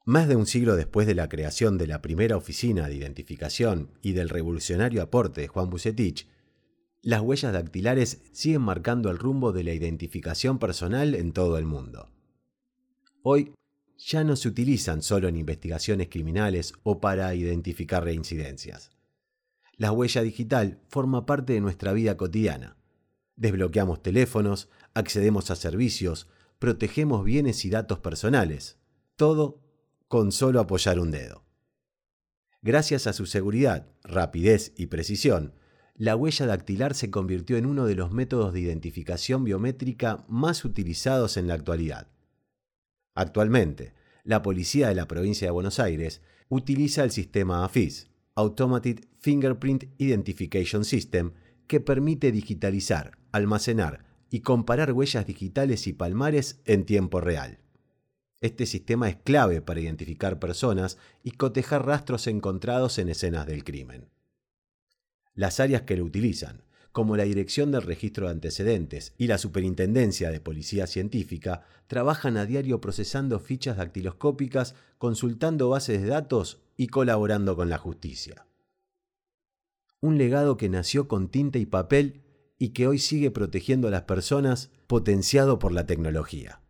Más de un siglo después de la creación de la primera oficina de identificación y del revolucionario aporte de Juan Vucetich, las huellas dactilares siguen marcando el rumbo de la identificación personal en todo el mundo. Hoy ya no se utilizan solo en investigaciones criminales o para identificar reincidencias. La huella digital forma parte de nuestra vida cotidiana. Desbloqueamos teléfonos, accedemos a servicios, protegemos bienes y datos personales. Todo con solo apoyar un dedo. Gracias a su seguridad, rapidez y precisión, la huella dactilar se convirtió en uno de los métodos de identificación biométrica más utilizados en la actualidad. Actualmente, la policía de la provincia de Buenos Aires utiliza el sistema AFIS, Automated Fingerprint Identification System, que permite digitalizar, almacenar y comparar huellas digitales y palmares en tiempo real. Este sistema es clave para identificar personas y cotejar rastros encontrados en escenas del crimen. Las áreas que lo utilizan, como la Dirección del Registro de Antecedentes y la Superintendencia de Policía Científica, trabajan a diario procesando fichas dactiloscópicas, consultando bases de datos y colaborando con la justicia. Un legado que nació con tinta y papel y que hoy sigue protegiendo a las personas, potenciado por la tecnología.